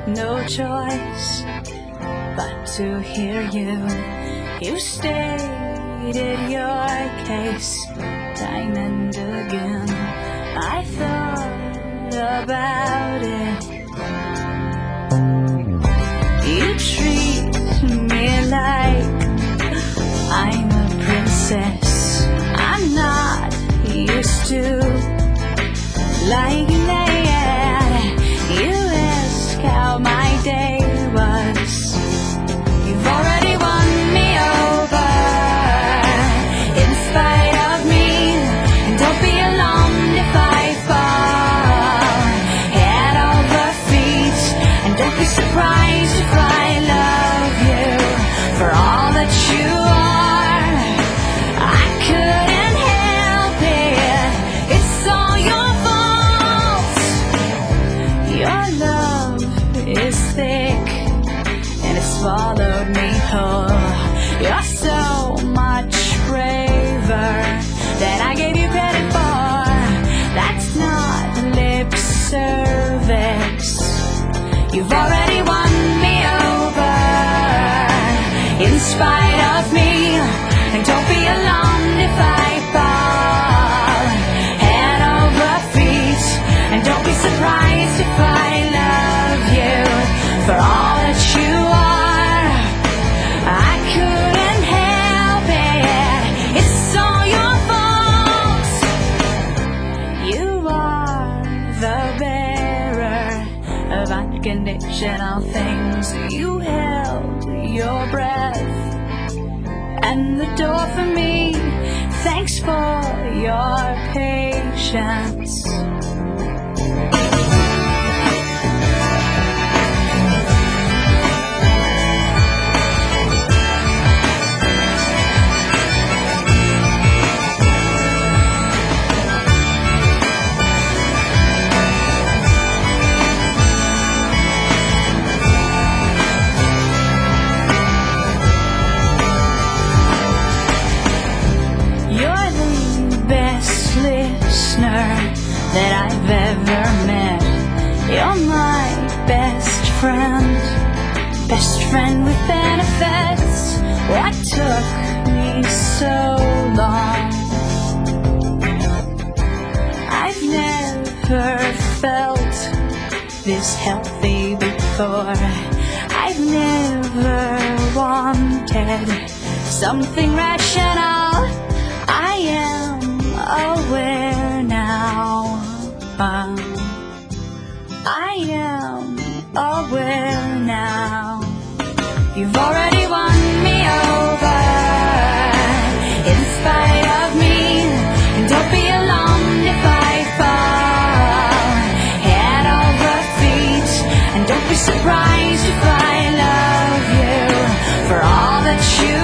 no choice but to hear you. You stated your case time and again. I thought about it. You treat me like I'm a princess. I'm not used to lying there. You ask how my day was. You've already won me over in spite of me. And don't be alarmed if I fall head over feet. And don't be surprised if I love you for all that you are. I couldn't help it. It's all your fault. Your love is thick and it's swallowed me whole. You're so much braver than I gave you credit for. That's not lip service. You've already won me over in spite of me. And don't be alarmed if I fall head over feet. And don't be surprised if I love you for all that you are. I couldn't help it. It's all your fault. You are the bearer of unconditional things. You held your breath and the door for me. Thanks for your patience. You're the best listener that I've ever met. You're my best friend with benefits. What took me so long? I've never felt this healthy before. I've never wanted something rational. I am aware now. I am aware now. You've already won me over in spite of me. And don't be alarmed if I fall head over feet. And don't be surprised if I love you for all that you